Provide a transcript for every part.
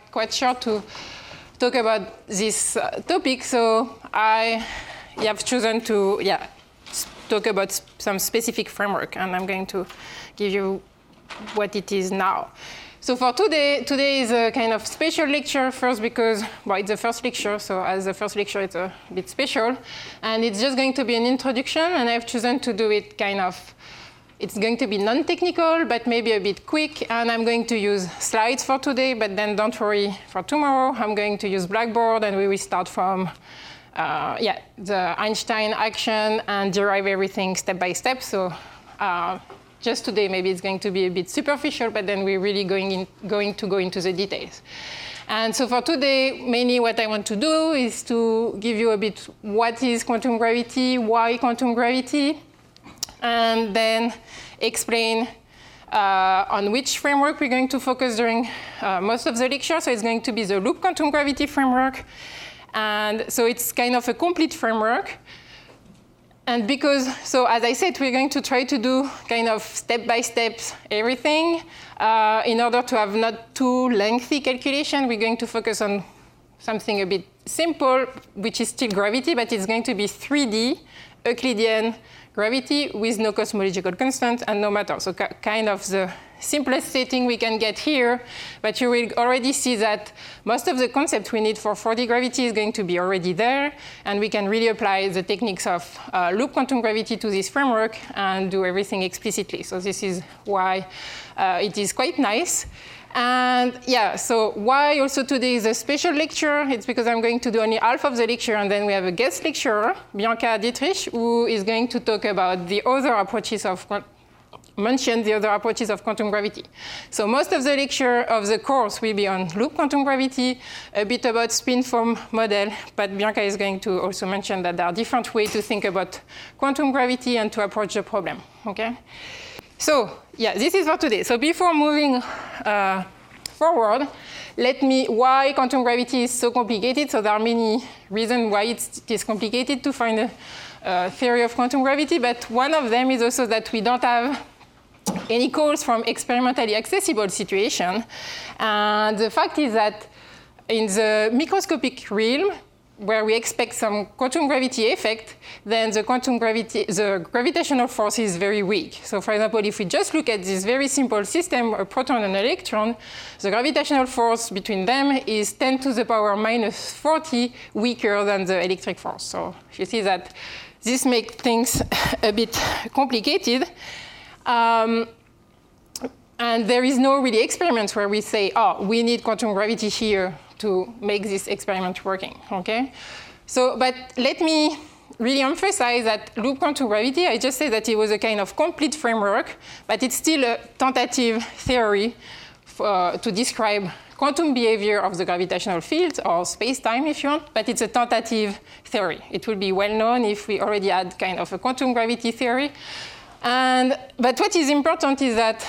quite sure to talk about this topic, so I have chosen to talk about some specific framework, and I'm going to give you what it is now. So for today is a kind of special lecture, first because, well, it's the first lecture, so as the first lecture, it's a bit special. And it's just going to be an introduction, and I've chosen to do it kind of, it's going to be non-technical, but maybe a bit quick, and I'm going to use slides for today, but then don't worry, for tomorrow, I'm going to use Blackboard, and we will start from the Einstein action and derive everything step by step. So just today, maybe it's going to be a bit superficial, but then we're really going to go into the details. And so for today, mainly what I want to do is to give you a bit what is quantum gravity, why quantum gravity, and then explain on which framework we're going to focus during most of the lecture. So it's going to be the loop quantum gravity framework. And so it's kind of a complete framework. And because, so as I said, we're going to try to do kind of step-by-step everything. In order to have not too lengthy calculation, we're going to focus on something a bit simple, which is still gravity, but it's going to be 3D Euclidean gravity with no cosmological constant and no matter. So kind of the simplest setting we can get here, but you will already see that most of the concepts we need for 4D gravity is going to be already there, and we can really apply the techniques of loop quantum gravity to this framework and do everything explicitly. So this is why it is quite nice. And yeah, so why also today is a special lecture? It's because I'm going to do only half of the lecture, and then we have a guest lecturer, Bianca Dietrich, who is going to talk about the other approaches of quantum gravity. So most of the lecture of the course will be on loop quantum gravity, a bit about spin foam model, but Bianca is going to also mention that there are different ways to think about quantum gravity and to approach the problem, okay? So yeah, this is for today. So before moving forward, why quantum gravity is so complicated. So there are many reasons why it is complicated to find a theory of quantum gravity, but one of them is also that we don't have any calls from experimentally accessible situation. And the fact is that in the microscopic realm, where we expect some quantum gravity effect, then the gravitational force is very weak. So for example, if we just look at this very simple system, a proton and an electron, the gravitational force between them is 10 to the power minus 40 weaker than the electric force. So you see that this makes things a bit complicated. And there is no really experiments where we say, oh, we need quantum gravity here to make this experiment working, okay? So, but let me really emphasize that loop quantum gravity, I just said that it was a kind of complete framework, but it's still a tentative theory to describe quantum behavior of the gravitational field, or space-time if you want, but it's a tentative theory. It will be well known if we already had kind of a quantum gravity theory. But what is important is that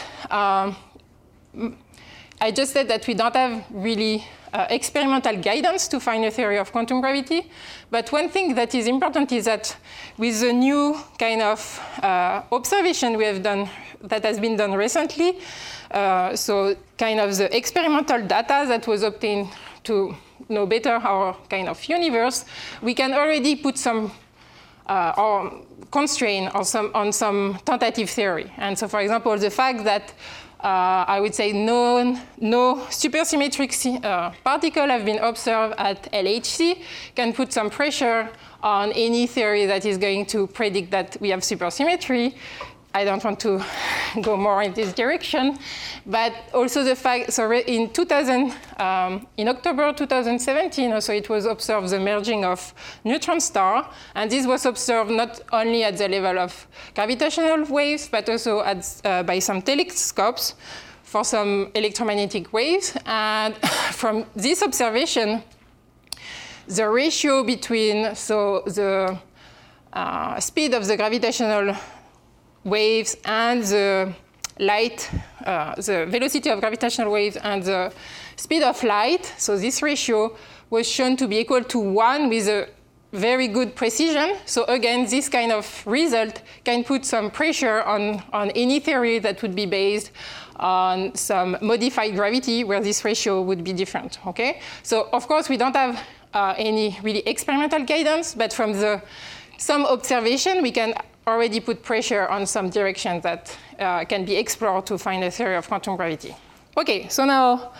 I just said that we don't have really experimental guidance to find a theory of quantum gravity. But one thing that is important is that with the new kind of observation we have done, that has been done recently, so kind of the experimental data that was obtained to know better our kind of universe, we can already put some or constraint on some tentative theory. And so, for example, the fact that I would say no supersymmetric particle have been observed at LHC can put some pressure on any theory that is going to predict that we have supersymmetry. I don't want to go more in this direction, but also the fact, so in October 2017, also it was observed the merging of neutron star, and this was observed not only at the level of gravitational waves, but also by some telescopes for some electromagnetic waves. And from this observation, the ratio between the speed of the gravitational waves and the light, the velocity of gravitational waves and the speed of light, so this ratio was shown to be equal to 1 with a very good precision. So again, this kind of result can put some pressure on any theory that would be based on some modified gravity where this ratio would be different, okay? So of course, we don't have any really experimental guidance, but from some observation, we can already put pressure on some directions that can be explored to find a theory of quantum gravity. Okay, so now,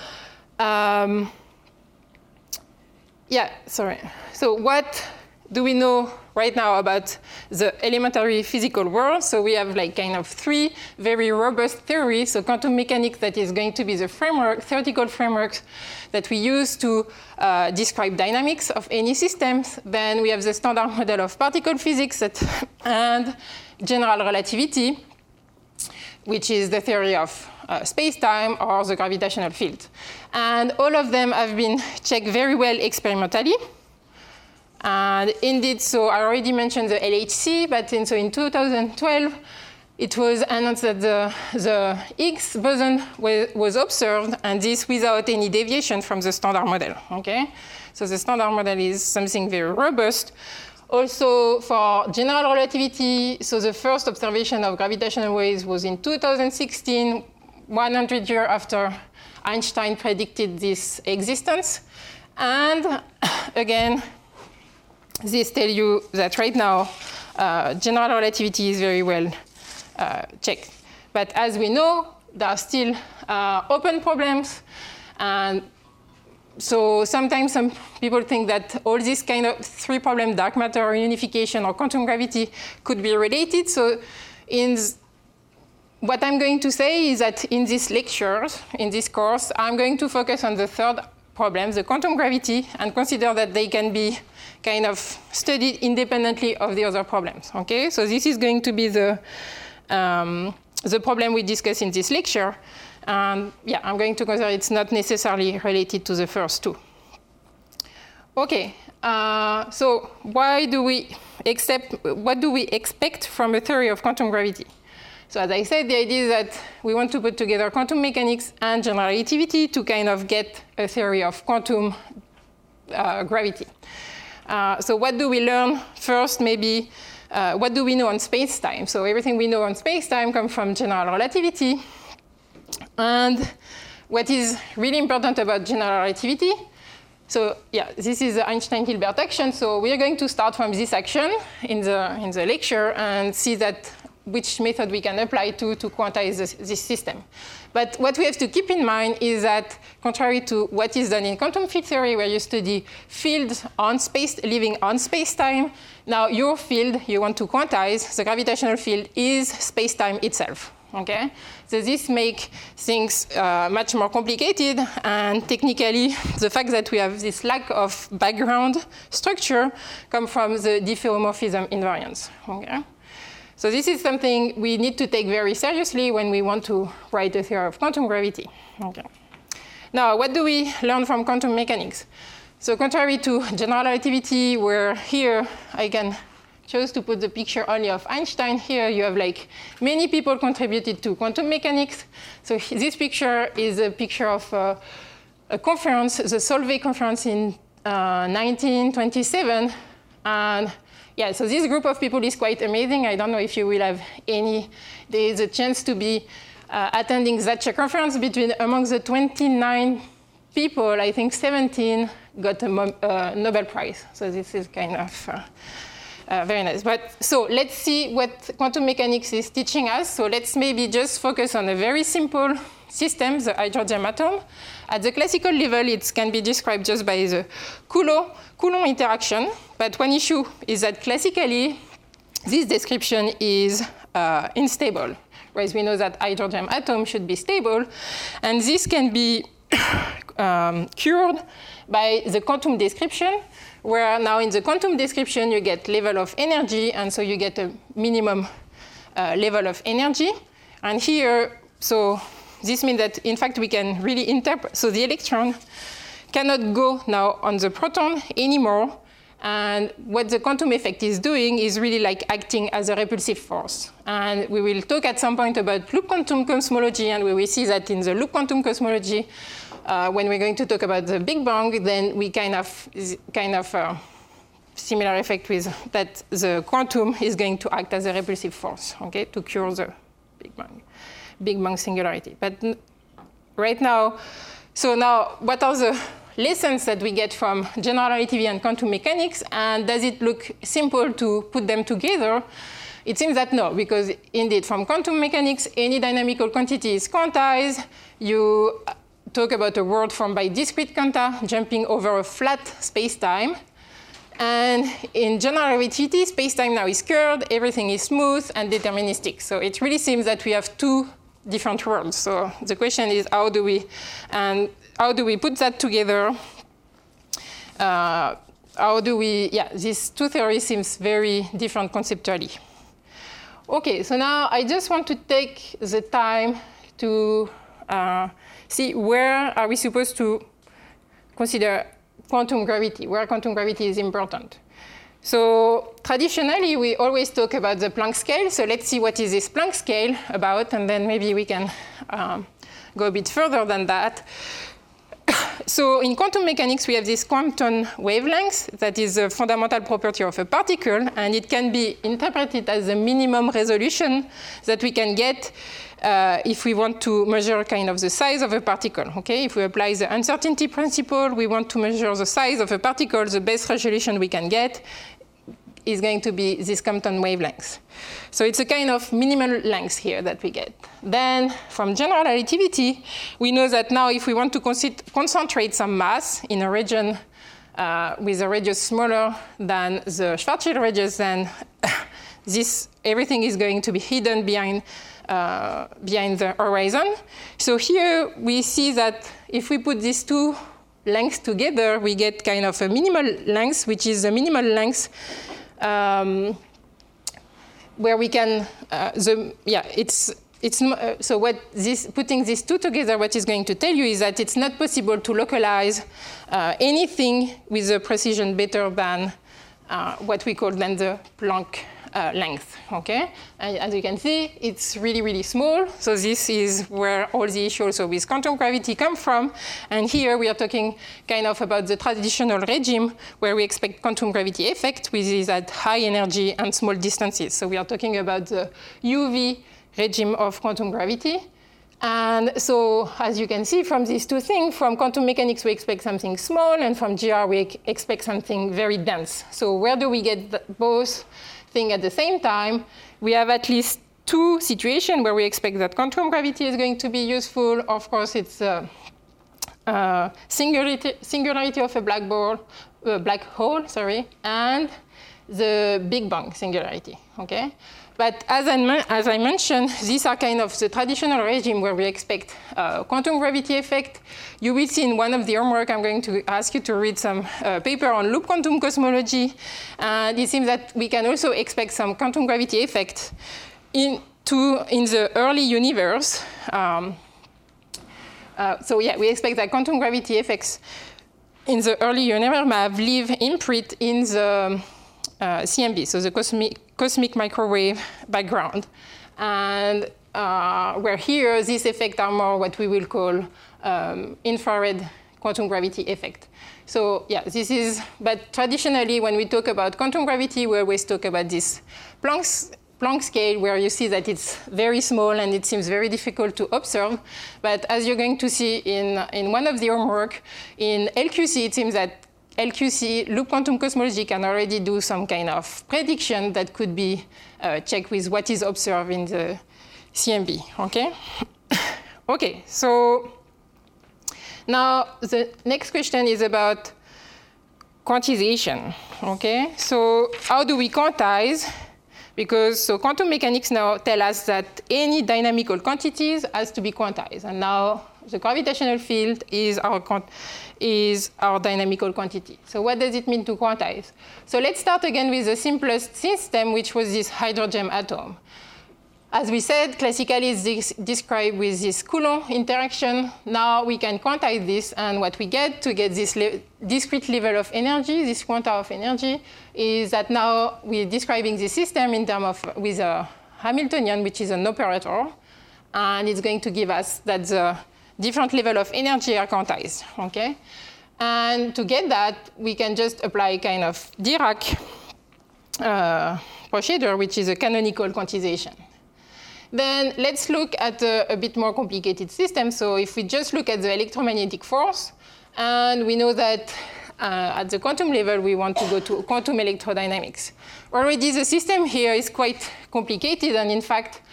So what do we know right now about the elementary physical world? So we have like kind of 3 very robust theories. So quantum mechanics, that is going to be the framework, theoretical frameworks that we use to describe dynamics of any systems. Then we have the standard model of particle physics and general relativity, which is the theory of space-time or the gravitational field. And all of them have been checked very well experimentally. And indeed, so I already mentioned the LHC, but in 2012, it was announced that the Higgs boson was observed, and this without any deviation from the standard model, okay? So the standard model is something very robust. Also, for general relativity, so the first observation of gravitational waves was in 2016, 100 years after Einstein predicted this existence. And again, this tells you that right now, general relativity is very well checked. But as we know, there are still open problems. And so sometimes some people think that all these kind of 3 problems, dark matter, unification, or quantum gravity, could be related. So what I'm going to say is that in this lecture, in this course, I'm going to focus on the 3rd problem, the quantum gravity, and consider that they can be kind of studied independently of the other problems, okay? So this is going to be the problem we discuss in this lecture. And I'm going to consider it's not necessarily related to the first 2. Okay, so what do we expect from a theory of quantum gravity? So as I said, the idea is that we want to put together quantum mechanics and general relativity to kind of get a theory of quantum gravity. So what do we learn first? Maybe what do we know on space-time? So everything we know on space-time comes from general relativity. And what is really important about general relativity? So this is the Einstein-Hilbert action. So we are going to start from this action in the lecture and see that which method we can apply to quantize this system. But what we have to keep in mind is that, contrary to what is done in quantum field theory, where you study fields on living on space-time, now your field you want to quantize, the gravitational field, is space-time itself. Okay? So this makes things much more complicated, and technically, the fact that we have this lack of background structure comes from the diffeomorphism invariance. Okay? So this is something we need to take very seriously when we want to write a theory of quantum gravity. Okay. Now, what do we learn from quantum mechanics? So contrary to general relativity, where here I can choose to put the picture only of Einstein, here you have like many people contributed to quantum mechanics. So this picture is a picture of a conference, the Solvay conference in 1927. And so this group of people is quite amazing. I don't know if you will have there is a chance to be attending such a conference. Among the 29 people, I think 17 got a Nobel Prize. So this is kind of very nice. So let's see what quantum mechanics is teaching us. So let's maybe just focus on a very simple system, the hydrogen atom. At the classical level, it can be described just by the Coulomb interaction. But one issue is that classically, this description is unstable, whereas we know that hydrogen atom should be stable. And this can be cured by the quantum description, where now in the quantum description, you get level of energy, and so you get a minimum level of energy. And here, so this means that, in fact, we can really interpret. So the electron cannot go now on the proton anymore. And what the quantum effect is doing is really like acting as a repulsive force. And we will talk at some point about loop quantum cosmology, and we will see that in the loop quantum cosmology, when we're going to talk about the Big Bang, then we kind of similar effect with that the quantum is going to act as a repulsive force, okay, to cure the Big Bang. Big Bang singularity. But right now, so now what are the lessons that we get from general relativity and quantum mechanics, and does it look simple to put them together? It seems that no, because indeed from quantum mechanics, any dynamical quantity is quantized. You talk about a world formed by discrete quanta jumping over a flat space-time. And in general relativity, space-time now is curved, everything is smooth and deterministic. So it really seems that we have two different worlds. So the question is, how do we put that together? These two theories seems very different conceptually. Okay, so now I just want to take the time to see where are we supposed to consider quantum gravity, where quantum gravity is important. So traditionally, we always talk about the Planck scale. So let's see what is this Planck scale about, and then maybe we can go a bit further than that. So in quantum mechanics, we have this quantum wavelength that is a fundamental property of a particle, and it can be interpreted as the minimum resolution that we can get if we want to measure kind of the size of a particle. Okay? If we apply the uncertainty principle, we want to measure the size of a particle, the best resolution we can get is going to be this Compton wavelength. So it's a kind of minimal length here that we get. Then from general relativity, we know that now if we want to concentrate some mass in a region with a radius smaller than the Schwarzschild radius, then everything is going to be hidden behind the horizon. So here we see that if we put these two lengths together, we get kind of a minimal length, which is the minimal length where we can, so putting these two together, what is going to tell you is that it's not possible to localize anything with a precision better than what we call then the Planck length, okay? And as you can see, it's really, really small. So this is where all the issues also with quantum gravity come from. And here we are talking kind of about the traditional regime where we expect quantum gravity effect, which is at high energy and small distances. So we are talking about the UV regime of quantum gravity. And so as you can see from these two things, from quantum mechanics, we expect something small, and from GR, we expect something very dense. So where do we get both thing at the same time? We have at least two situations where we expect that quantum gravity is going to be useful. Of course, it's a singularity of a black hole, and the Big Bang singularity, okay? But as I mentioned, these are kind of the traditional regime where we expect quantum gravity effect. You will see in one of the homework, I'm going to ask you to read some paper on loop quantum cosmology. And it seems that we can also expect some quantum gravity effect in the early universe. We expect that quantum gravity effects in the early universe have leave imprint in the CMB, so the cosmic microwave background. And where here, these effects are more what we will call infrared quantum gravity effect. So yeah, but traditionally when we talk about quantum gravity, we always talk about this Planck scale, where you see that it's very small and it seems very difficult to observe. But as you're going to see in one of the homework, in LQC, it seems that LQC, loop quantum cosmology, can already do some kind of prediction that could be checked with what is observed in the CMB, okay? Okay, so now the next question is about quantization, okay? So how do we quantize? Because quantum mechanics now tell us that any dynamical quantities has to be quantized. And now the gravitational field is our dynamical quantity. So what does it mean to quantize? So let's start again with the simplest system, which was this hydrogen atom. As we said, classically it's described with this Coulomb interaction. Now we can quantize this, and what we get to get this discrete level of energy, this quanta of energy, is that now we're describing the system in terms of with a Hamiltonian, which is an operator, and it's going to give us that the different level of energy are quantized, okay? And to get that, we can just apply kind of Dirac procedure, which is a canonical quantization. Then let's look at a bit more complicated system. So if we just look at the electromagnetic force, and we know that at the quantum level, we want to go to quantum electrodynamics. Already the system here is quite complicated, and in fact,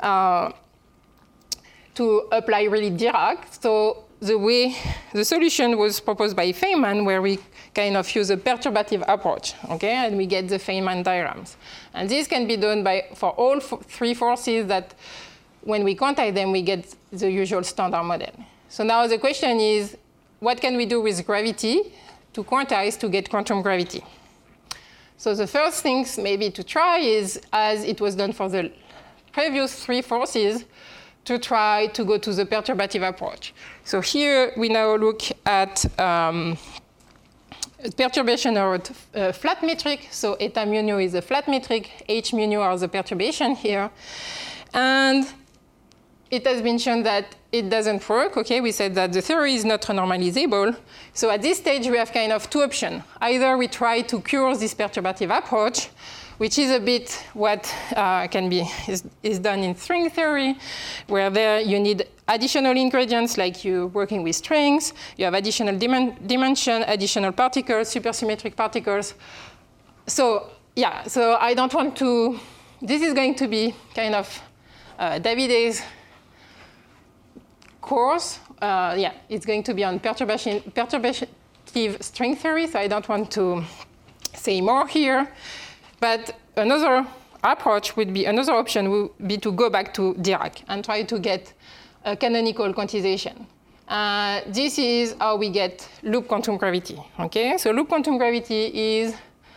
to apply really Dirac. So the solution was proposed by Feynman, where we kind of use a perturbative approach, okay? And we get the Feynman diagrams. And this can be done for all three forces that when we quantize them, we get the usual standard model. So now the question is, what can we do with gravity to quantize to get quantum gravity? So the first things maybe to try is, as it was done for the previous three forces, to try to go to the perturbative approach. So here we now look at perturbation or flat metric. So eta mu nu is a flat metric, h mu nu are the perturbation here. And it has been shown that it doesn't work. Okay, we said that the theory is not renormalizable. So at this stage, we have kind of two options. Either we try to cure this perturbative approach, which is a bit what is done in string theory, where there you need additional ingredients, like you're working with strings. You have additional dimension, additional particles, supersymmetric particles. So yeah, so I don't want to. This is going to be kind of Davide's course. Yeah, it's going to be on perturbative string theory, so I don't want to say more here. But another approach would be, another option would be to go back to Dirac and try to get a canonical quantization. This is how we get loop quantum gravity, okay? So loop quantum gravity is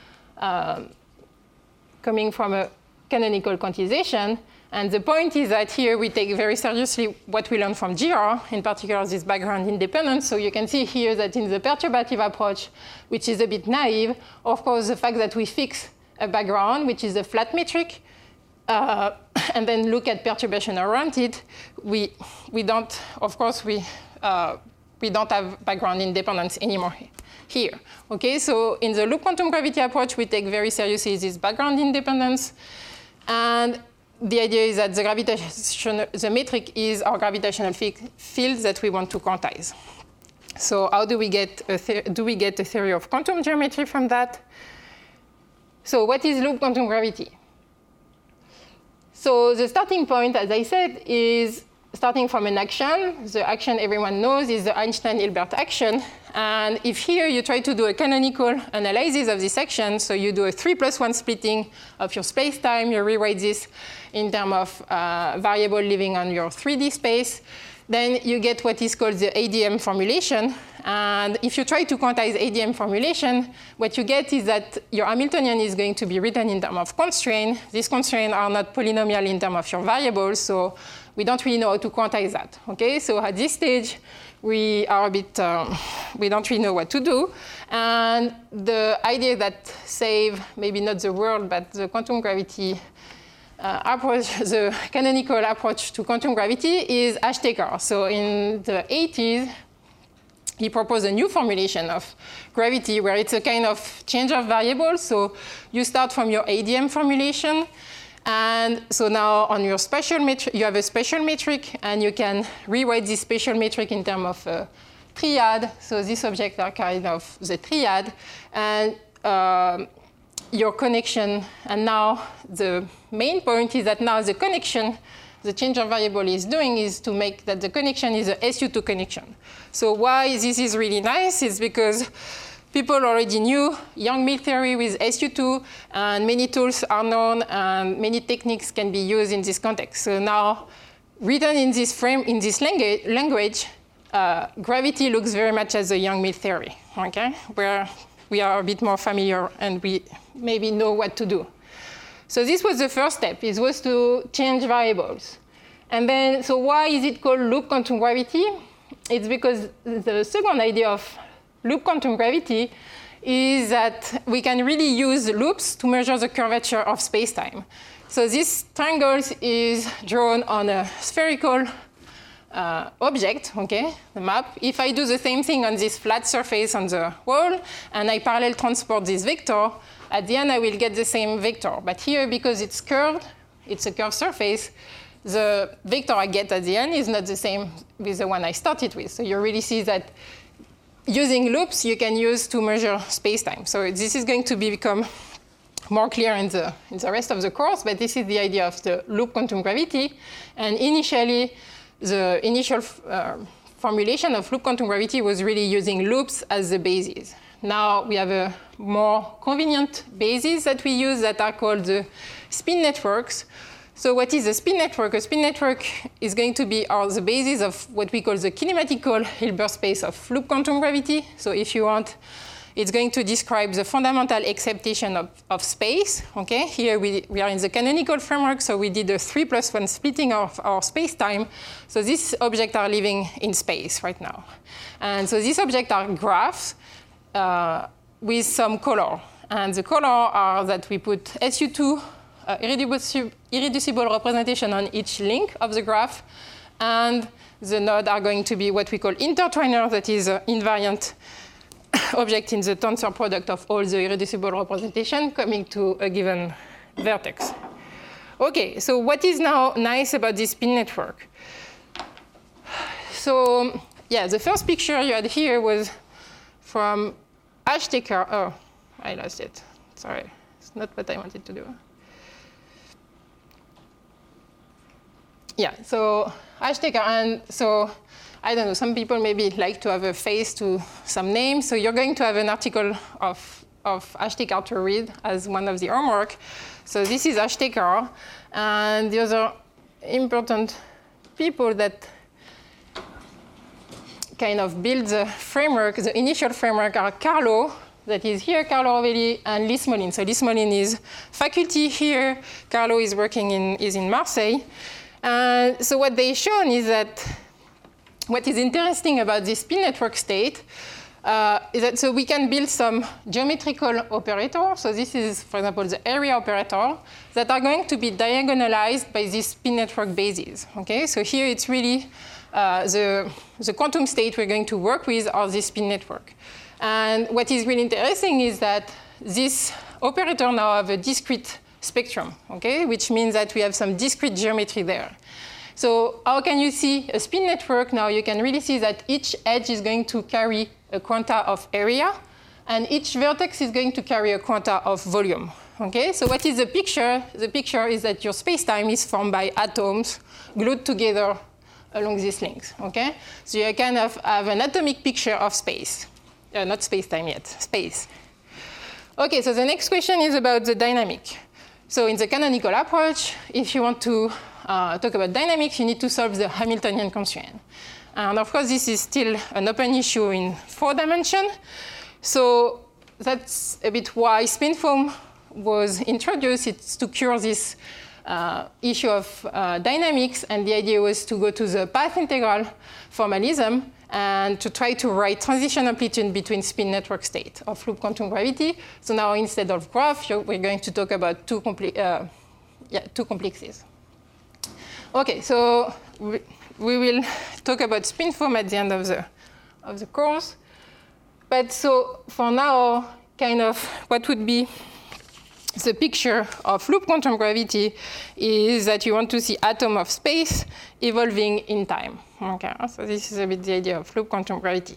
coming from a canonical quantization. And the point is that here we take very seriously what we learned from GR, in particular this background independence. So you can see here that in the perturbative approach, which is a bit naive, of course, the fact that we fix a background, which is a flat metric, and then look at perturbation around it, we don't, of course, we don't have background independence anymore here. Okay, so in the loop quantum gravity approach, we take very seriously this background independence. And the idea is that the metric is our gravitational field that we want to quantize. So how do we get a theory of quantum geometry from that? So what is loop quantum gravity? So the starting point, as I said, is starting from an action. The action everyone knows is the Einstein-Hilbert action. And if here you try to do a canonical analysis of this action, so you do a 3+1 splitting of your space-time, you rewrite this in terms of variable living on your 3D space, then you get what is called the ADM formulation. And if you try to quantize ADM formulation, what you get is that your Hamiltonian is going to be written in terms of constraint. These constraints are not polynomial in terms of your variables, so we don't really know how to quantize that. Okay, so at this stage, we are a bit, we don't really know what to do. And the idea that save, maybe not the world, but the quantum gravity approach, the canonical approach to quantum gravity is Ashtekar. So in the 80s, he proposed a new formulation of gravity where it's a kind of change of variables. So you start from your ADM formulation. And so now on your spatial metric, you have a spatial metric, and you can rewrite this spatial metric in terms of a triad. So these objects are kind of the triad. And your connection, and now the main point is that now the connection, the change of variable is doing is to make that the connection is a SU2 connection. So why this is really nice is because people already knew Yang-Mills theory with SU2, and many tools are known, and many techniques can be used in this context. So now, written in this frame, in this language, gravity looks very much as the Yang-Mills theory, okay? Where we are a bit more familiar and we maybe know what to do. So this was the first step. It was to change variables. And then, so why is it called loop quantum gravity? It's because the second idea of loop quantum gravity is that we can really use loops to measure the curvature of space-time. So this triangle is drawn on a spherical object, okay, the map. If I do the same thing on this flat surface on the wall, and I parallel transport this vector, at the end I will get the same vector. But here, because it's curved, it's a curved surface, the vector I get at the end is not the same with the one I started with. So you really see that using loops you can use to measure space-time. So this is going to become more clear in the rest of the course, but this is the idea of the loop quantum gravity. And initially, the initial formulation of loop quantum gravity was really using loops as the basis. Now we have a more convenient basis that we use that are called the spin networks. So what is a spin network? A spin network is going to be the basis of what we call the kinematical Hilbert space of loop quantum gravity. So if you want, it's going to describe the fundamental acceptation of space. Okay, here we are in the canonical framework, so we did a 3+1 splitting of our space-time. So these objects are living in space right now. And so these objects are graphs with some color. And the color are that we put SU2, irreducible representation on each link of the graph. And the nodes are going to be what we call intertwiner, that is an invariant object in the tensor product of all the irreducible representation coming to a given vertex. Okay, so what is now nice about this spin network? So yeah, the first picture you had here was from Ashtekar. Oh, I lost it. Sorry, it's not what I wanted to do. Yeah, so Ashtekar, and so I don't know, some people maybe like to have a face to some names. So you're going to have an article of Ashtekar to read as one of the homework. So this is Ashtekar. And the other important people that kind of build the framework, the initial framework, are Carlo, that is here, Carlo Rovelli, and Lee Smolin. So Lee Smolin is faculty here. Carlo is working is in Marseille. So what they've shown is that what is interesting about this spin network state is that so we can build some geometrical operators. So this is, for example, the area operator that are going to be diagonalized by this spin network basis. Okay, so here it's really the quantum state we're going to work with are this spin network. And what is really interesting is that this operator now have a discrete spectrum, okay, which means that we have some discrete geometry there. So how can you see a spin network? Now you can really see that each edge is going to carry a quanta of area, and each vertex is going to carry a quanta of volume. Okay, so what is the picture? The picture is that your space-time is formed by atoms glued together along these links. Okay, so you kind of have an atomic picture of space. Not space-time yet, space. Okay, so the next question is about the dynamic. So in the canonical approach, if you want to talk about dynamics, you need to solve the Hamiltonian constraint. And of course, this is still an open issue in 4 dimensions. So that's a bit why spin-foam was introduced. It's to cure this issue of dynamics. And the idea was to go to the path integral formalism and to try to write transition amplitude between spin network state of loop quantum gravity. So now instead of graph, we're going to talk about two complexes. Okay, so we will talk about spin-foam at the end of the course. But so for now, kind of what would be the picture of loop quantum gravity is that you want to see atom of space evolving in time. Okay, so this is a bit the idea of loop quantum gravity.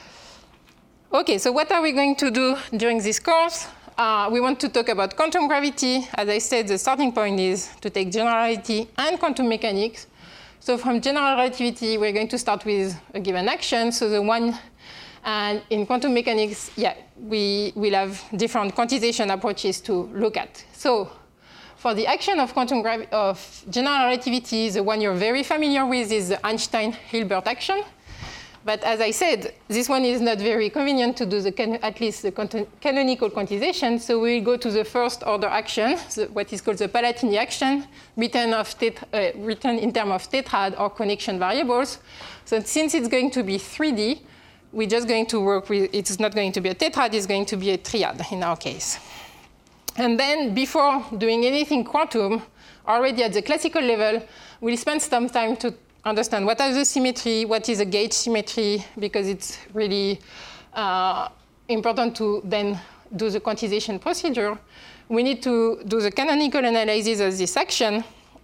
Okay, so what are we going to do during this course? We want to talk about quantum gravity. As I said, the starting point is to take general relativity and quantum mechanics. So from general relativity, we're going to start with a given action. So the one, and in quantum mechanics, yeah, we will have different quantization approaches to look at. So for the action of of general relativity, the one you're very familiar with is the Einstein-Hilbert action. But as I said, this one is not very convenient to do at least the canonical quantization. So we'll go to the first order action, what is called the Palatini action, written in terms of tetrad or connection variables. So since it's going to be 3D, we're just going to work with, it's not going to be a tetrad, it's going to be a triad in our case. And then before doing anything quantum, already at the classical level, we'll spend some time to understand what are the symmetry, what is a gauge symmetry, because it's really important to then do the quantization procedure. We need to do the canonical analysis of this action.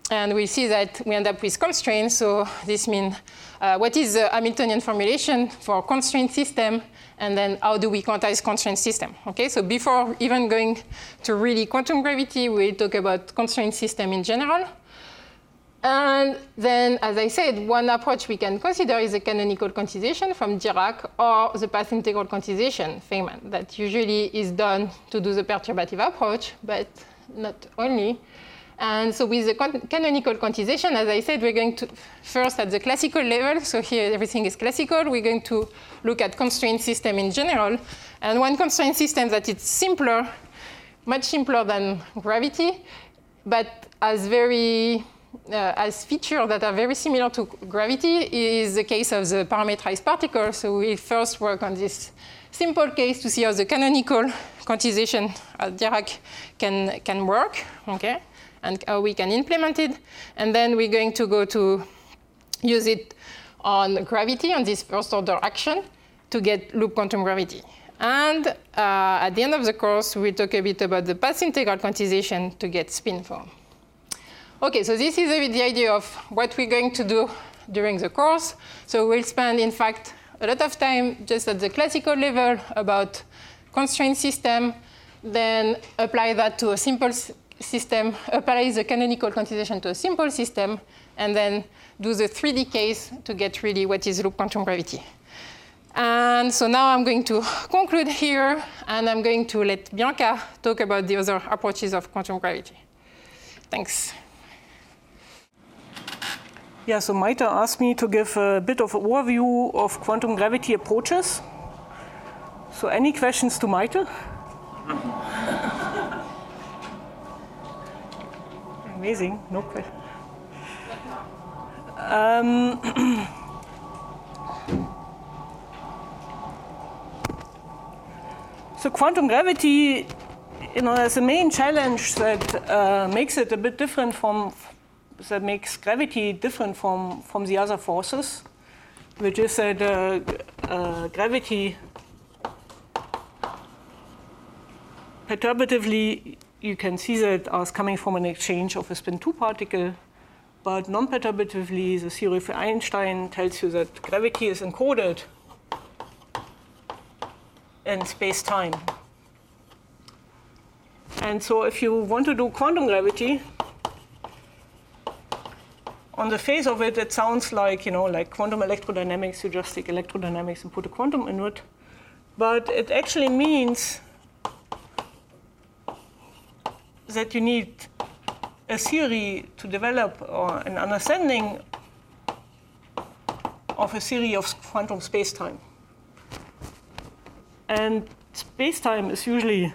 And we see that we end up with constraints. So this means what is the Hamiltonian formulation for constraint system, and then how do we quantize constraint system? Okay, so before even going to really quantum gravity, we'll talk about constraint system in general. And then, as I said, one approach we can consider is the canonical quantization from Dirac or the path integral quantization, Feynman, that usually is done to do the perturbative approach, but not only. And so with the canonical quantization, as I said, we're going to first at the classical level. So here everything is classical. We're going to look at constraint system in general. And one constraint system that is simpler, much simpler than gravity, but has features that are very similar to gravity is the case of the parametrized particle. So we first work on this simple case to see how the canonical quantization at Dirac can work, okay? And how we can implement it. And then we're going to go to use it on gravity, on this first order action, to get loop quantum gravity. And at the end of the course, we'll talk a bit about the path integral quantization to get spin form. Okay, so this is the idea of what we're going to do during the course. So we'll spend, in fact, a lot of time just at the classical level about constraint system, then apply that to a simple system, apply the canonical quantization to a simple system, and then do the 3D case to get really what is loop quantum gravity. And so now I'm going to conclude here, and I'm going to let Bianca talk about the other approaches of quantum gravity. Thanks. Yeah, so Maite asked me to give a bit of an overview of quantum gravity approaches. So any questions to Maite? Amazing, no question. So quantum gravity, is a main challenge that makes it a bit different that makes gravity different from the other forces, which is that gravity perturbatively, you can see that as coming from an exchange of a spin 2 particle, but non-perturbatively, the theory of Einstein tells you that gravity is encoded in space-time. And so if you want to do quantum gravity, on the face of it, it sounds like, like quantum electrodynamics. You just take electrodynamics and put a quantum in it. But it actually means that you need a theory to develop or an understanding of a theory of quantum spacetime. And spacetime is usually,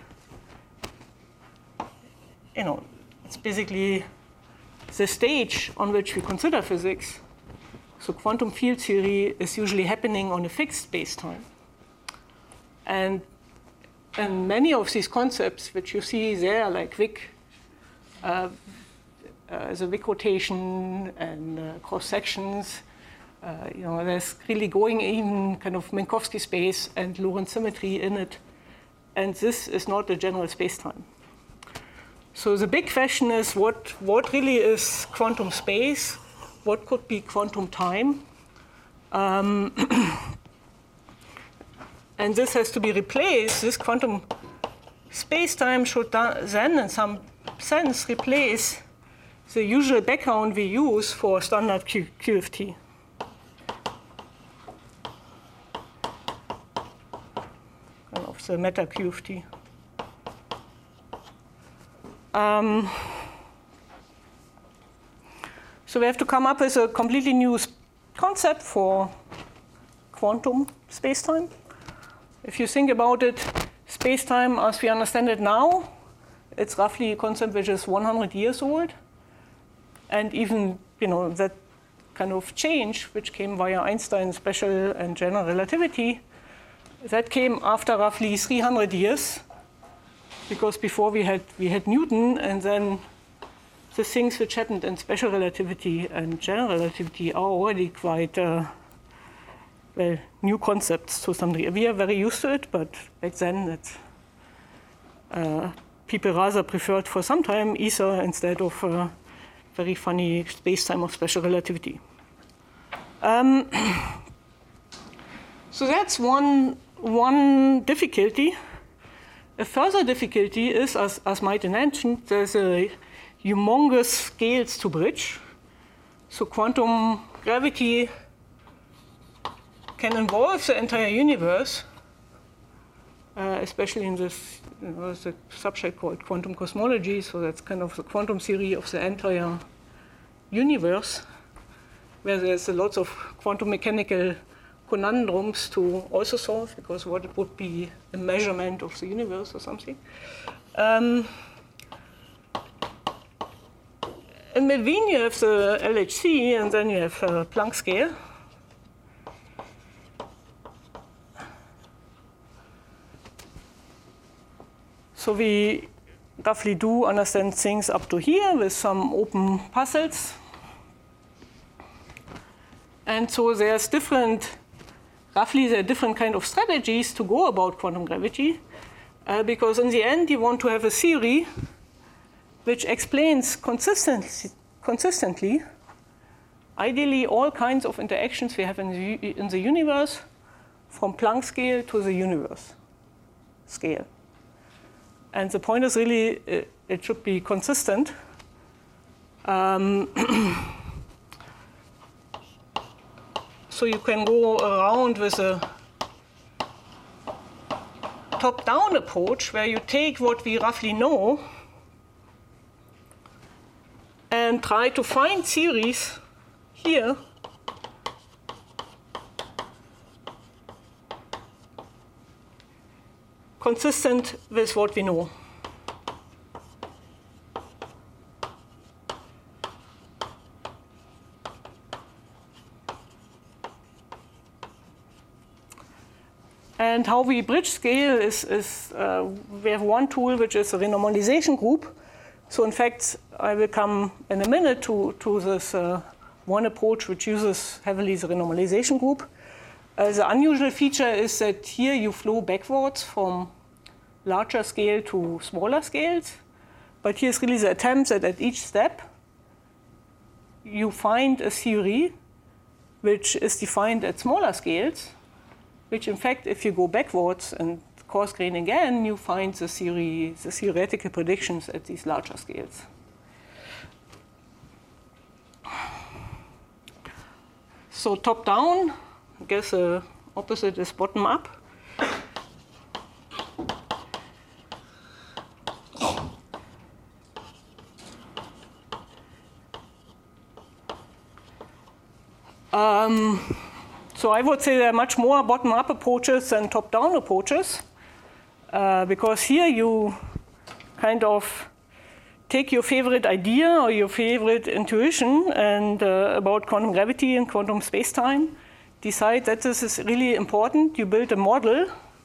it's basically the stage on which we consider physics. So quantum field theory is usually happening on a fixed spacetime. And many of these concepts which you see there, like Wick, the Wick rotation and cross sections, there's really going in kind of Minkowski space and Lorentz symmetry in it. And this is not a general spacetime. So the big question is what really is quantum space? What could be quantum time? And this has to be replaced. This quantum space-time should then, in some sense, replace the usual background we use for standard QFT. Kind of the meta QFT. So we have to come up with a completely new concept for quantum spacetime. If you think about it, spacetime as we understand it now, it's roughly a concept which is 100 years old. And even, that kind of change, which came via Einstein's special and general relativity, that came after roughly 300 years. Because before we had Newton, and then the things which happened in special relativity and general relativity are already quite new concepts to some degree. We are very used to it, but back then people rather preferred for some time ether instead of very funny space-time of special relativity. So that's one difficulty. A further difficulty is, as Maite mentioned, there's a humongous scales to bridge. So quantum gravity can involve the entire universe, especially in this, there's a subject called quantum cosmology, so that's kind of the quantum theory of the entire universe, where there's lots of quantum mechanical conundrums to also solve, because what would be a measurement of the universe or something. In between you have the LHC, and then you have Planck scale. So we roughly do understand things up to here with some open puzzles. And so there's roughly there are different kind of strategies to go about quantum gravity, because in the end you want to have a theory which explains consistently, ideally, all kinds of interactions we have in the universe, from Planck scale to the universe scale. And the point is really, it should be consistent. So you can go around with a top-down approach, where you take what we roughly know and try to find theories here consistent with what we know. And how we bridge scale is we have one tool which is a renormalization group. So in fact, I will come in a minute to this one approach which uses heavily the renormalization group. The unusual feature is that here you flow backwards from larger scale to smaller scales. But here's really the attempt that at each step you find a theory which is defined at smaller scales, which in fact, if you go backwards and coarse grain again, you find the theoretical predictions at these larger scales. So top down, I guess the opposite is bottom up. So I would say there are much more bottom-up approaches than top-down approaches, because here you kind of take your favorite idea or your favorite intuition and about quantum gravity and quantum space-time, decide that this is really important. You build a model,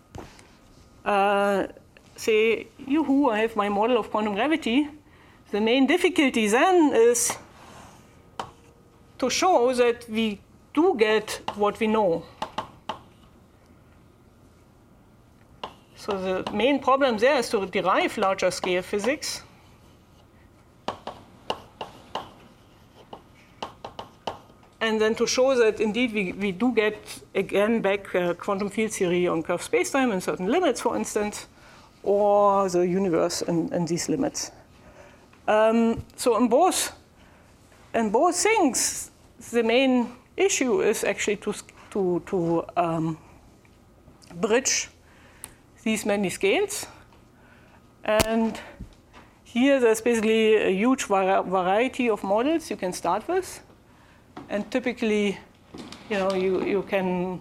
say, yoo-hoo, I have my model of quantum gravity. The main difficulty then is to show that we do get what we know. So the main problem there is to derive larger scale physics. And then to show that indeed we do get again back quantum field theory on curved spacetime in certain limits, for instance, or the universe in these limits. So in both things, the main issue is actually to bridge these many scales. And here there's basically a huge variety of models you can start with. And typically, you can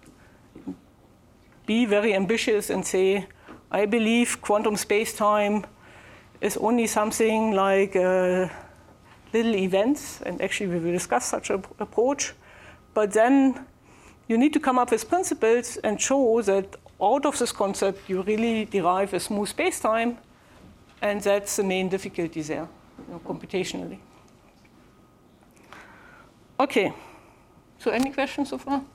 be very ambitious and say, I believe quantum space-time is only something like little events, and actually we will discuss such an approach. But then you need to come up with principles and show that out of this concept you really derive a smooth space-time, and that's the main difficulty there, computationally. Okay, so any questions so far?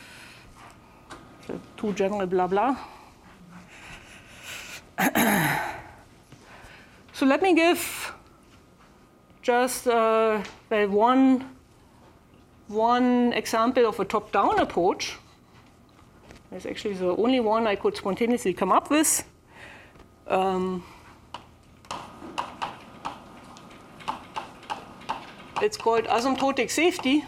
So too general blah blah. So let me give just one example of a top-down approach. It's actually the only one I could spontaneously come up with. It's called asymptotic safety.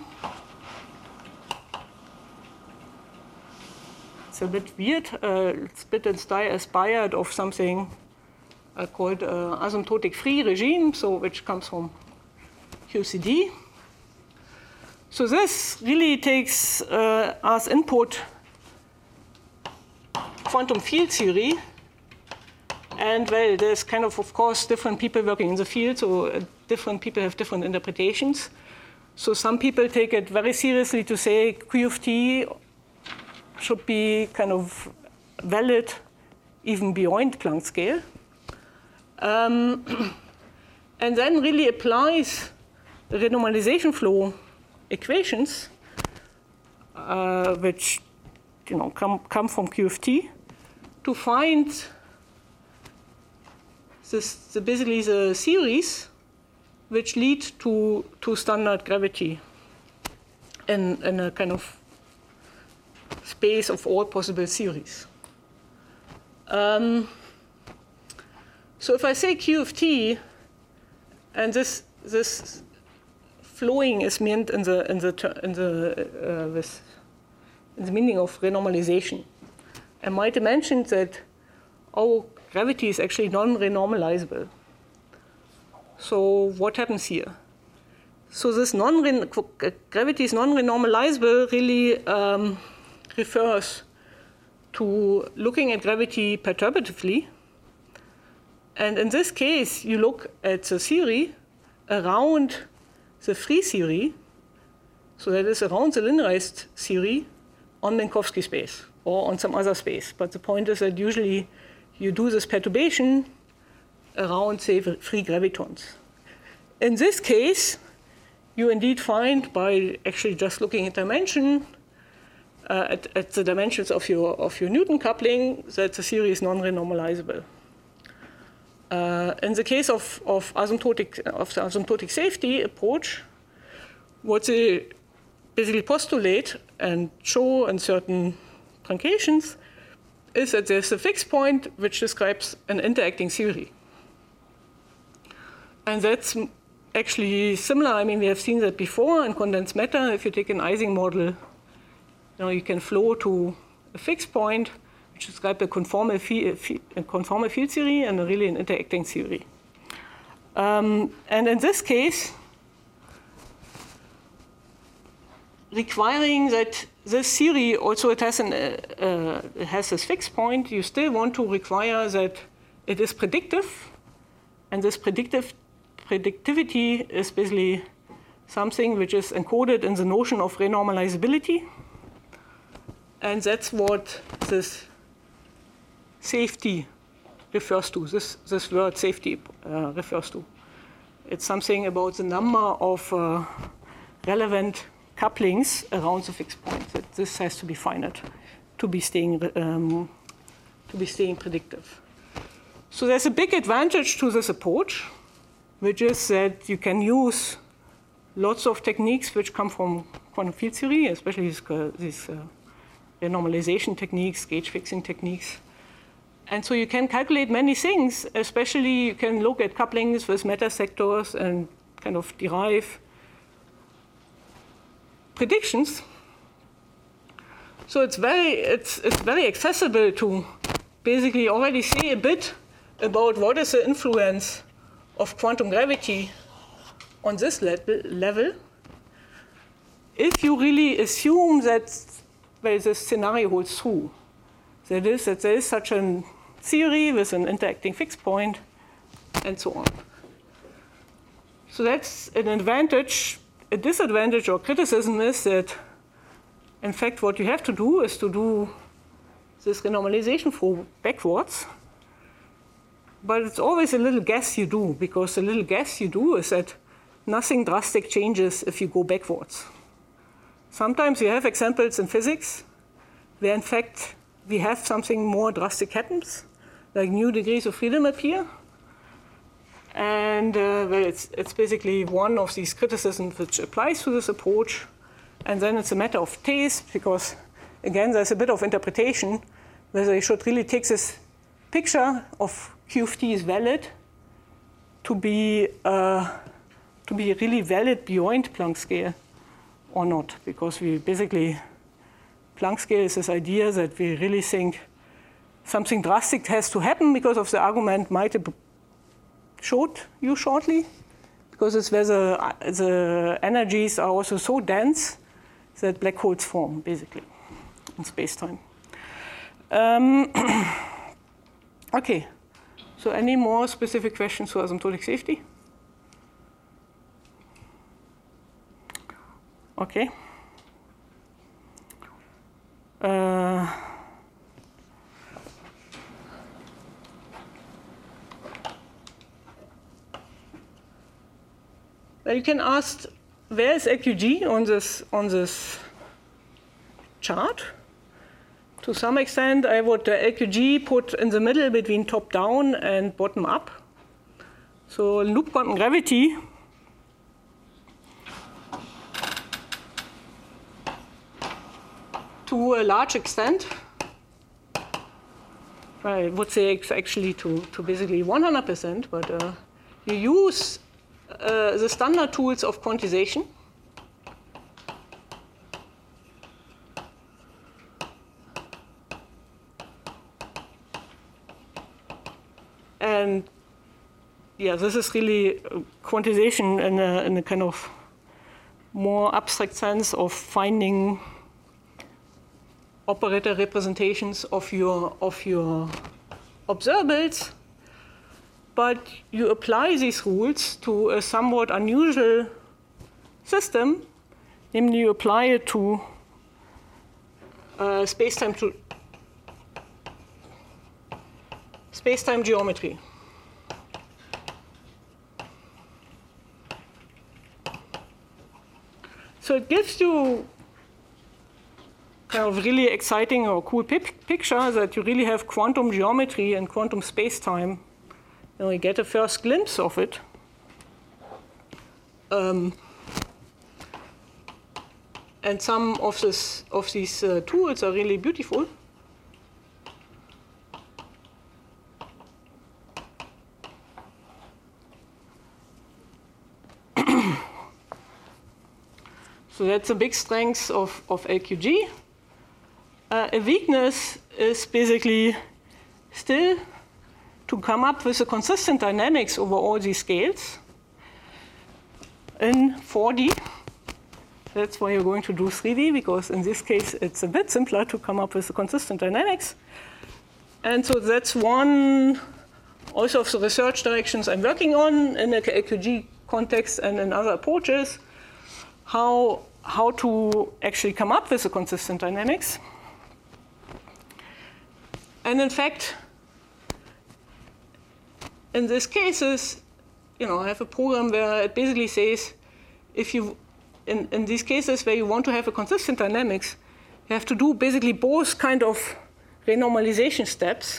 It's a bit weird. It's a bit inspired of something called asymptotic free regime, so which comes from QCD. So this really takes as input quantum field theory. And well, there's kind of course, different people working in the field, so different people have different interpretations. So some people take it very seriously to say Q of t should be kind of valid even beyond Planck scale. And then really applies the renormalization flow equations, which come from Q of t, to find basically the series which lead to standard gravity in a kind of space of all possible series. So if I say Q of t, and this flowing is meant in the meaning of renormalization, I might have mentioned that gravity is actually non-renormalizable. So what happens here? So this gravity is non-renormalizable really refers to looking at gravity perturbatively. And in this case, you look at the theory around the free theory, so that is around the linearized theory on Minkowski space or on some other space. But the point is that usually you do this perturbation around, say, free gravitons. In this case, you indeed find, by actually just looking at dimension, at the dimensions of your Newton coupling, that the theory is non-renormalizable. In the case of the asymptotic safety approach, what they basically postulate and show in certain truncations is that there's a fixed point which describes an interacting theory. And that's actually similar. I mean, we have seen that before in condensed matter. If you take an Ising model, you can flow to a fixed point which describes a conformal field theory and really an interacting theory. And in this case, requiring that this theory also it has this fixed point, you still want to require that it is predictive, and this predictivity is basically something which is encoded in the notion of renormalizability, and that's what this safety refers to. This word safety refers to. It's something about the number of relevant couplings around the fixed point. That this has to be finite to be staying predictive. So there's a big advantage to this approach, which is that you can use lots of techniques which come from quantum field theory, especially these renormalization techniques, gauge fixing techniques. And so you can calculate many things, especially you can look at couplings with metasectors and kind of derive predictions. So it's very accessible to basically already say a bit about what is the influence of quantum gravity on this level. If you really assume that this scenario holds true, that is, that there is such a theory with an interacting fixed point, and so on. So that's an advantage. A disadvantage or criticism is that, in fact, what you have to do is to do this renormalization flow backwards. But it's always a little guess you do, because the little guess you do is that nothing drastic changes if you go backwards. Sometimes you have examples in physics where, in fact, we have something more drastic happens, like new degrees of freedom appear. And well, it's basically one of these criticisms which applies to this approach. And then it's a matter of taste, because again, there's a bit of interpretation whether you should really take this picture of Q of t is valid to be really valid beyond Planck scale or not, because we basically, Planck scale is this idea that we really think something drastic has to happen because of the argument Maite showed you shortly, because it's where the energies are also so dense that black holes form, basically, in space-time. Okay, so any more specific questions to asymptotic safety? Okay. Well, you can ask, where is AQG on this chart? To some extent, I would AQG put in the middle between top down and bottom up. So loop quantum gravity to a large extent, I would say actually to basically 100%, but you use the standard tools of quantization. And yeah, this is really quantization in a kind of more abstract sense of finding operator representations of your observables, but you apply these rules to a somewhat unusual system, namely you apply it to space-time geometry. So it gives you kind of really exciting or cool picture that you really have quantum geometry and quantum space-time. You get a first glimpse of it. And some of these tools are really beautiful. So that's a big strength of AQG. A weakness is basically still to come up with a consistent dynamics over all these scales in 4D. That's why you're going to do 3D, because in this case it's a bit simpler to come up with a consistent dynamics. And so that's one also of the research directions I'm working on in the AQG context and in other approaches, how to actually come up with a consistent dynamics. And in fact, in these cases, I have a program where it basically says, if you, in these cases where you want to have a consistent dynamics, you have to do basically both kind of renormalization steps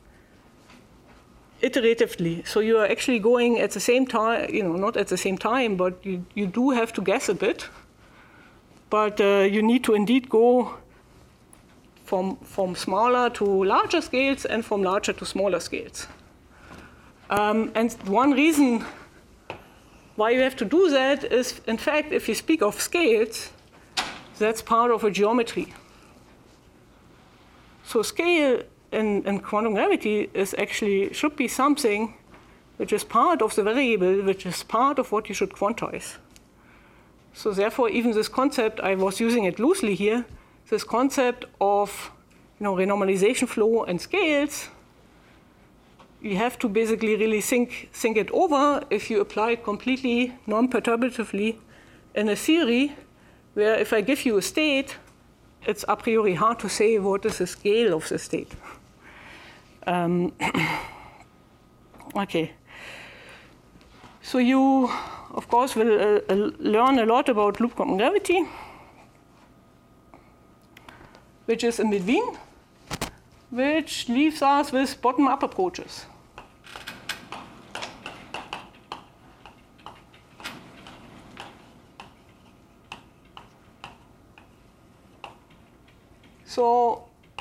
iteratively. So you are actually going at the same time, not at the same time, but you do have to guess a bit. But you need to indeed go from smaller to larger scales and from larger to smaller scales. And one reason why you have to do that is, in fact, if you speak of scales, that's part of a geometry. So scale in quantum gravity is actually should be something which is part of the variable, which is part of what you should quantize. So therefore, even this concept, I was using it loosely here, this concept of renormalization flow and scales, you have to basically really think it over if you apply it completely non-perturbatively in a theory where if I give you a state, it's a priori hard to say what is the scale of the state. Okay. So you, of course, will learn a lot about loop quantum gravity, which is in between, which leaves us with bottom-up approaches. So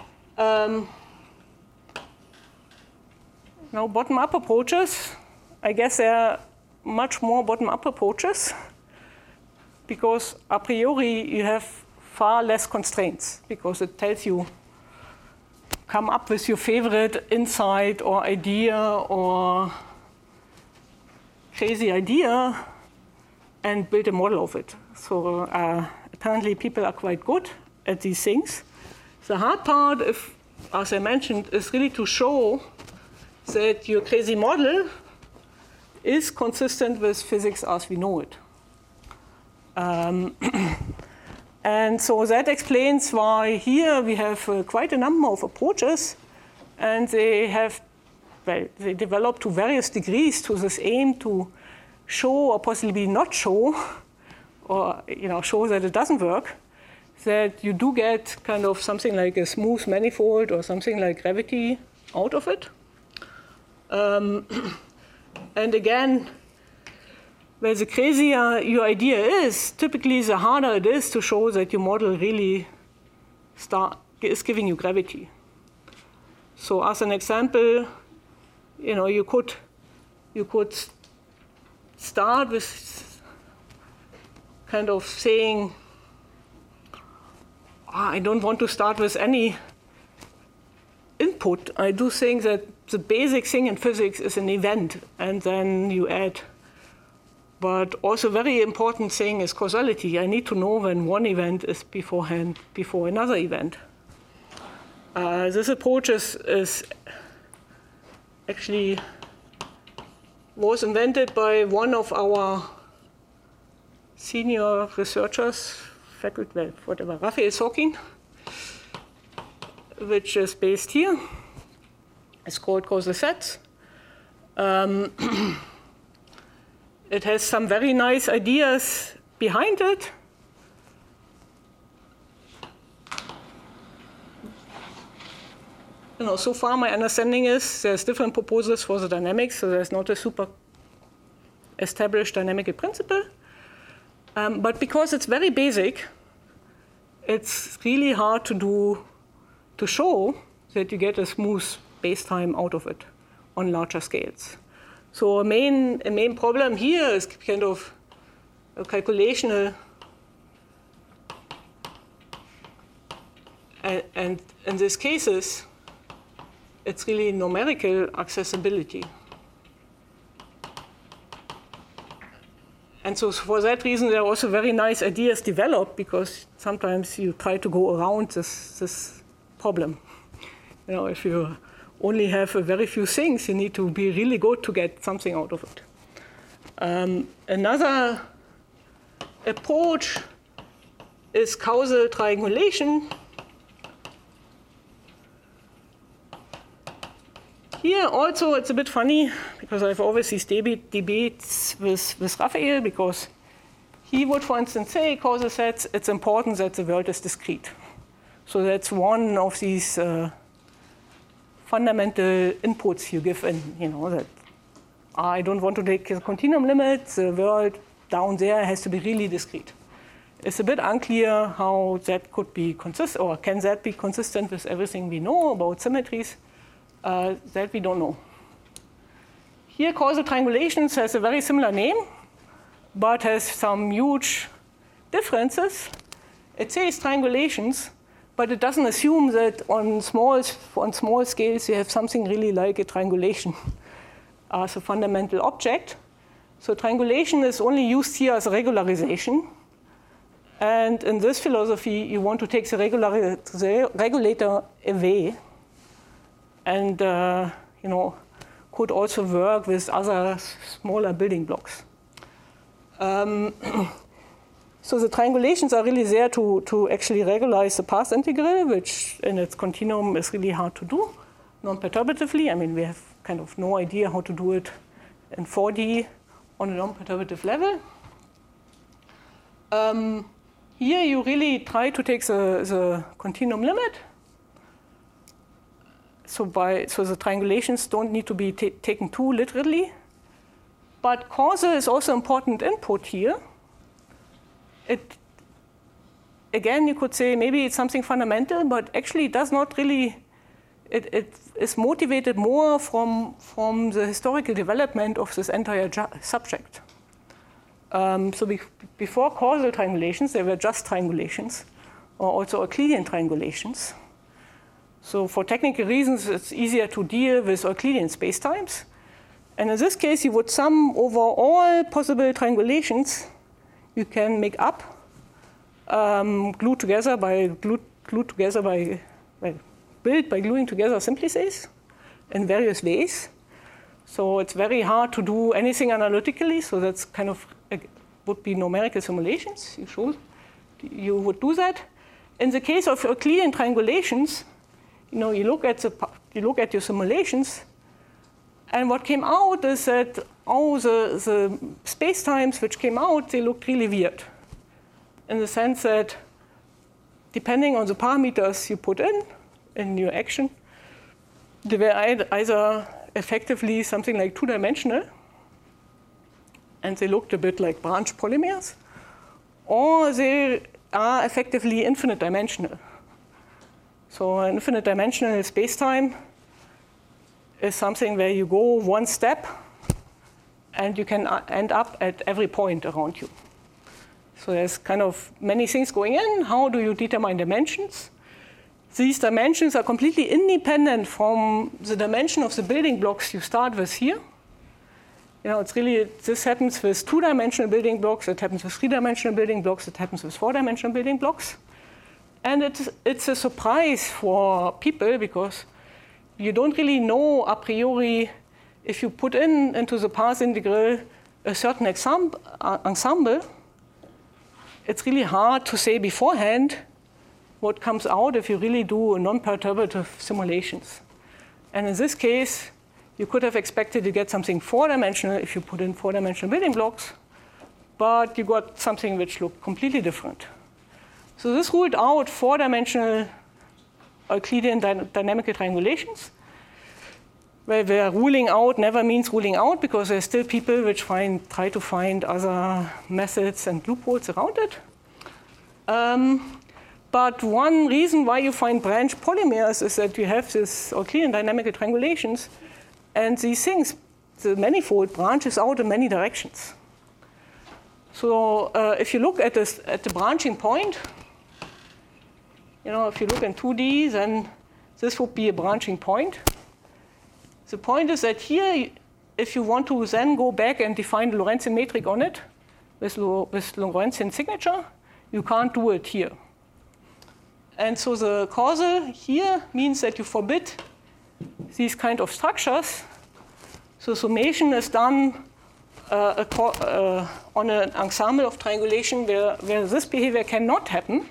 now bottom-up approaches, I guess there are much more bottom-up approaches because a priori you have far less constraints because it tells you come up with your favorite insight or idea or crazy idea and build a model of it. So apparently people are quite good at these things. The hard part, as I mentioned, is really to show that your crazy model is consistent with physics as we know it. And so that explains why here we have quite a number of approaches, and they have, well, they develop to various degrees to this aim to show or possibly not show, or show that it doesn't work, that you do get kind of something like a smooth manifold or something like gravity out of it. And again, well, the crazier your idea is, typically the harder it is to show that your model really is giving you gravity. So as an example, you could start with kind of saying, I don't want to start with any input. I do think that the basic thing in physics is an event, and then you add. But also very important thing is causality. I need to know when one event is beforehand, before another event. This approach is actually was invented by one of our senior researchers, faculty, whatever, Raphael Sorkin, which is based here. It's called causal sets. It has some very nice ideas behind it. So far my understanding is there's different proposals for the dynamics, so there's not a super established dynamical principle. But because it's very basic, it's really hard to show that you get a smooth spacetime out of it on larger scales. So a main problem here is kind of a calculational, and in these cases, it's really numerical accessibility. And so for that reason, there are also very nice ideas developed because sometimes you try to go around this problem. If you only have a very few things, you need to be really good to get something out of it. Another approach is causal triangulation. Here also it's a bit funny because I have always these debates with Raphael because he would, for instance, say causal sets, it's important that the world is discrete. So that's one of these fundamental inputs you give in, that I don't want to take a continuum limit, the world down there has to be really discrete. It's a bit unclear how that could be consistent, or can that be consistent with everything we know about symmetries, that we don't know. Here, causal triangulations has a very similar name, but has some huge differences. It says triangulations, but it doesn't assume that on small scales you have something really like a triangulation as a fundamental object. So triangulation is only used here as a regularization. And in this philosophy, you want to take the regulator away and could also work with other smaller building blocks. So the triangulations are really there to actually regularize the path integral, which in its continuum is really hard to do non-perturbatively. I mean, we have kind of no idea how to do it in 4D on a non-perturbative level. Here you really try to take the continuum limit. So the triangulations don't need to be taken too literally. But causal is also important input here. again, you could say maybe it's something fundamental, but actually it does not really, it is motivated more from the historical development of this entire subject. So before causal triangulations, there were just triangulations, or also Euclidean triangulations. So for technical reasons, it's easier to deal with Euclidean spacetimes. And in this case, you would sum over all possible triangulations you can make up, built together by gluing together simplices in various ways. So it's very hard to do anything analytically. So that's kind of would be numerical simulations. You would do that. In the case of Euclidean triangulations, you look at your simulations, and what came out is that all the spacetimes which came out, they looked really weird, in the sense that depending on the parameters you put in your action, they were either effectively something like two-dimensional, and they looked a bit like branch polymers, or they are effectively infinite dimensional. So an infinite dimensional spacetime is something where you go one step and you can end up at every point around you. So there's kind of many things going in. How do you determine dimensions? These dimensions are completely independent from the dimension of the building blocks you start with here. It's really, this happens with two-dimensional building blocks, it happens with three-dimensional building blocks, it happens with four-dimensional building blocks. And it's a surprise for people because you don't really know a priori if you put into the path integral a certain ensemble. It's really hard to say beforehand what comes out if you really do non-perturbative simulations. And in this case, you could have expected to get something four-dimensional if you put in four-dimensional building blocks, but you got something which looked completely different. So this ruled out four-dimensional Euclidean dynamical triangulations, where ruling out never means ruling out, because there's still people which try to find other methods and loopholes around it. But one reason why you find branch polymers is that you have this Euclidean dynamical triangulations, and these things, the manifold branches out in many directions. So if you look at the branching point, if you look in 2D, then this would be a branching point. The point is that here, if you want to then go back and define the Lorentzian metric on it with Lorentzian signature, you can't do it here. And so the causal here means that you forbid these kind of structures. So summation is done on an ensemble of triangulation where this behavior cannot happen.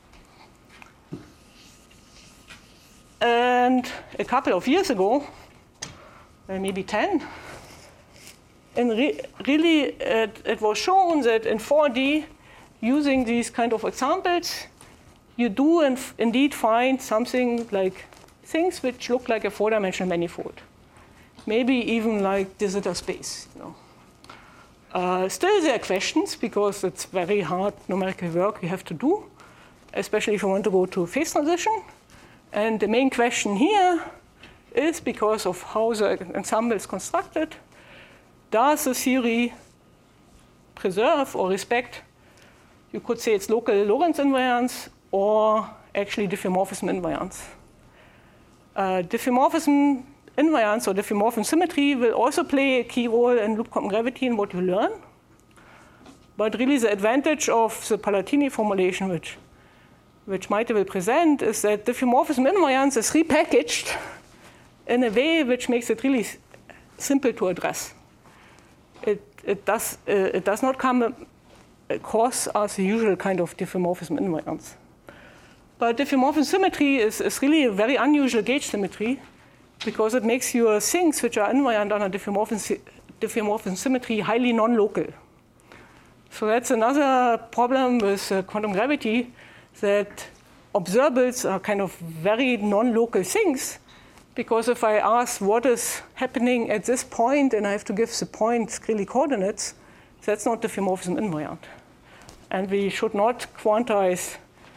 And a couple of years ago, maybe 10, and really it was shown that in 4D, using these kind of examples, you do indeed find something like things which look like a four-dimensional manifold. Maybe even like de Sitter space. Still there are questions, because it's very hard numerical work you have to do, especially if you want to go to phase transition. And the main question here is, because of how the ensemble is constructed, does the theory preserve or respect, you could say it's local Lorentz invariance or actually diffeomorphism invariance. Diffeomorphism invariance or diffeomorphism symmetry will also play a key role in loop quantum gravity in what you learn. But really the advantage of the Palatini formulation, which Maite will present, is that diffeomorphism invariance is repackaged in a way which makes it really simple to address. It does not come across as the usual kind of diffeomorphism invariance. But diffeomorphism symmetry is really a very unusual gauge symmetry, because it makes your things which are invariant under diffeomorphism symmetry highly non-local. So that's another problem with quantum gravity, that observables are kind of very non-local things, because if I ask what is happening at this point and I have to give the point Skrilly coordinates, that's not diffeomorphism invariant. And we should not quantize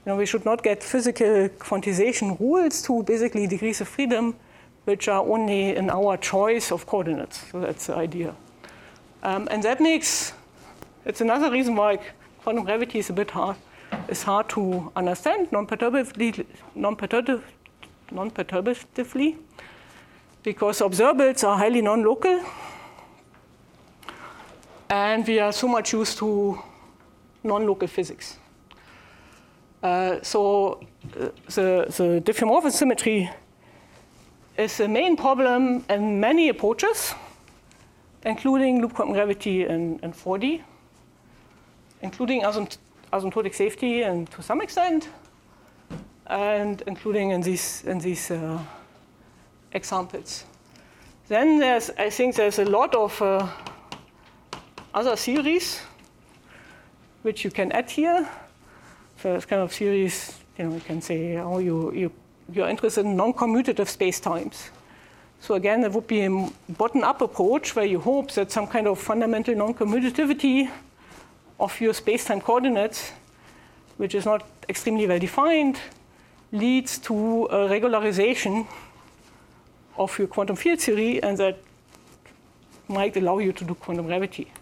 we should not get physical quantization rules to basically degrees of freedom, which are only in our choice of coordinates. So that's the idea. And that makes, it's another reason why quantum gravity is a bit hard. It's hard to understand non-perturbatively, because observables are highly non-local, and we are so much used to non-local physics. So the diffeomorphism symmetry is the main problem in many approaches, including loop quantum gravity in 4D, including asymptotic safety and to some extent, and including in these examples. Then I think there's a lot of other theories which you can add here. So it's kind of theories, you can say, oh, you're interested in non-commutative spacetimes. So again, it would be a bottom-up approach where you hope that some kind of fundamental non-commutativity of your spacetime coordinates, which is not extremely well defined, leads to a regularization of your quantum field theory, and that might allow you to do quantum gravity.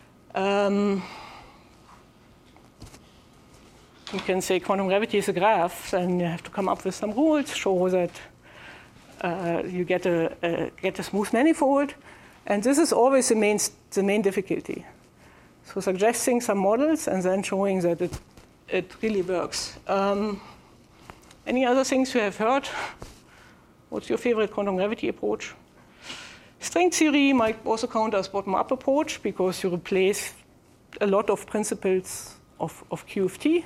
You can say quantum gravity is a graph, and you have to come up with some rules, show that you get a smooth manifold, and this is always the main difficulty. So suggesting some models and then showing that it really works. Any other things you have heard? What's your favorite quantum gravity approach? String theory might also count as bottom-up approach because you replace a lot of principles of QFT.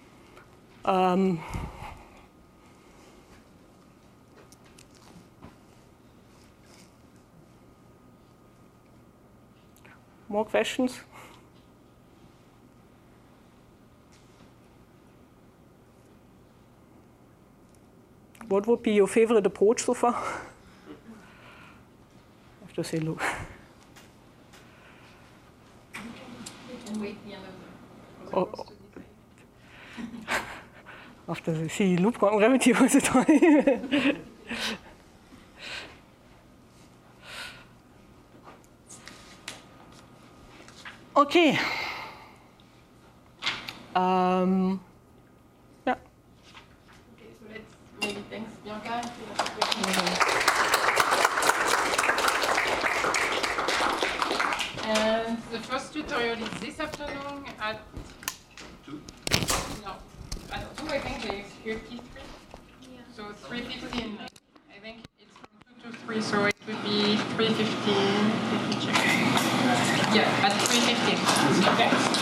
More questions? What would be your favorite approach so far? I have to say loop. You can wait the end of the Oh. After the see loop quantum gravity all the time. Okay. Yeah. Okay, so let's maybe thanks Bianca. And the first tutorial is this afternoon at 2. No, at 2 I think there is 53. Yeah. So 3:15. I think it's from 2 to 3, so it would be 3:15. Let me check. Yeah, at 3:15. Okay.